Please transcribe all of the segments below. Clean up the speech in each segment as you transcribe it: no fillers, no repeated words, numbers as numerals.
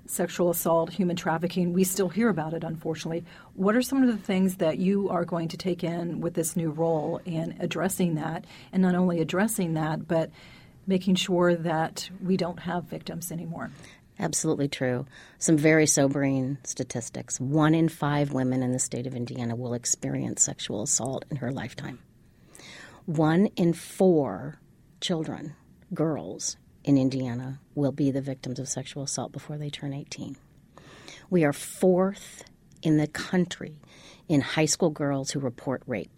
sexual assault, human trafficking. We still hear about it, unfortunately. What are some of the things that you are going to take in with this new role in addressing that, and not only addressing that, but making sure that we don't have victims anymore? Absolutely true. Some very sobering statistics. 1 in 5 women in the state of Indiana will experience sexual assault in her lifetime. 1 in 4 children, girls, in Indiana will be the victims of sexual assault before they turn 18. We are 4th in the country in high school girls who report rape.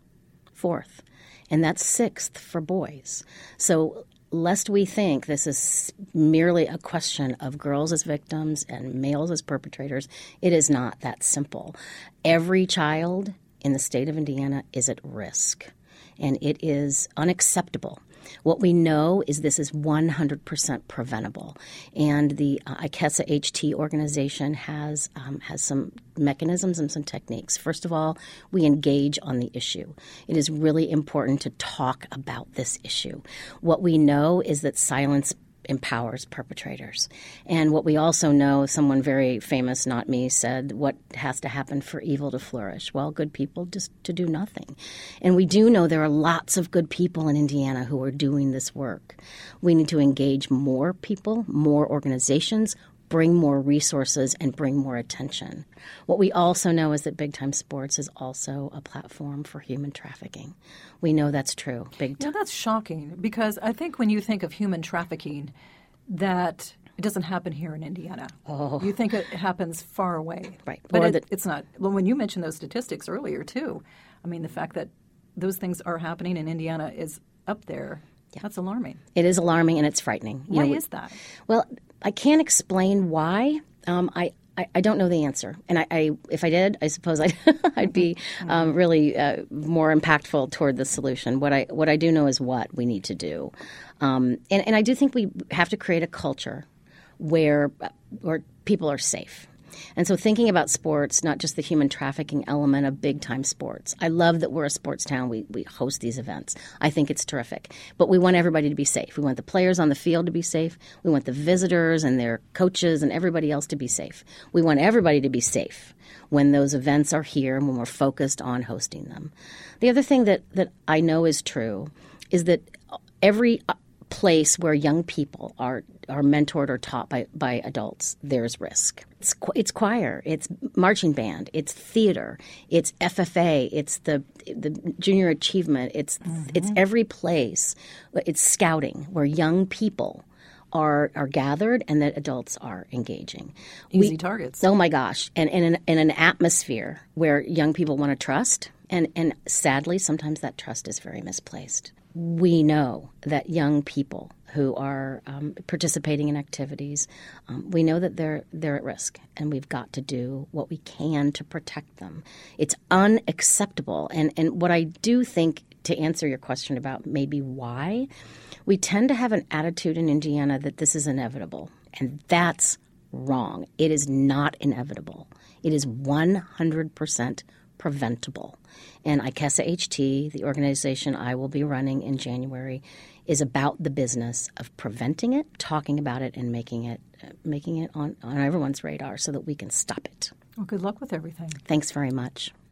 4th. And that's 6th for boys. So lest we think this is merely a question of girls as victims and males as perpetrators, it is not that simple. Every child in the state of Indiana is at risk, and it is unacceptable. What we know is this is 100% preventable, and the IKESA HT organization has some mechanisms and some techniques. First of all, we engage on the issue. It is really important to talk about this issue. What we know is that silence empowers perpetrators. And what we also know, someone very famous, not me, said, what has to happen for evil to flourish? Well, good people just to do nothing. And we do know there are lots of good people in Indiana who are doing this work. We need to engage more people, more organizations, bring more resources, and bring more attention. What we also know is that Big Time Sports is also a platform for human trafficking. We know that's true. Big time. Yeah, that's shocking, because I think when you think of human trafficking, that it doesn't happen here in Indiana. Oh. You think it happens far away. Right. But it's not. Well, when you mentioned those statistics earlier, too, I mean, the fact that those things are happening in Indiana is up there. Yeah. That's alarming. It is alarming, and it's frightening. Why is that? Well, I can't explain why. I don't know the answer, and I if I did, I suppose I'd be really more impactful toward the solution. What I do know is what we need to do, and I do think we have to create a culture where people are safe. And so thinking about sports, not just the human trafficking element of big-time sports. I love that we're a sports town. We host these events. I think it's terrific. But we want everybody to be safe. We want the players on the field to be safe. We want the visitors and their coaches and everybody else to be safe. We want everybody to be safe when those events are here and when we're focused on hosting them. The other thing that I know is true is that every place where young people are mentored or taught by adults, there's risk. It's choir, it's marching band, it's theater, it's FFA, it's the junior achievement, it's every place. It's scouting where young people are gathered and that adults are engaging. Easy targets. Oh my gosh! And in an atmosphere where young people want to trust, and sadly sometimes that trust is very misplaced. We know that young people who are participating in activities, we know that they're at risk, and we've got to do what we can to protect them. It's unacceptable. And what I do think, to answer your question about maybe why, we tend to have an attitude in Indiana that this is inevitable, and that's wrong. It is not inevitable. It is 100% preventable. And IKESA HT, the organization I will be running in January, is about the business of preventing it, talking about it, and making it on everyone's radar so that we can stop it. Well, good luck with everything. Thanks very much.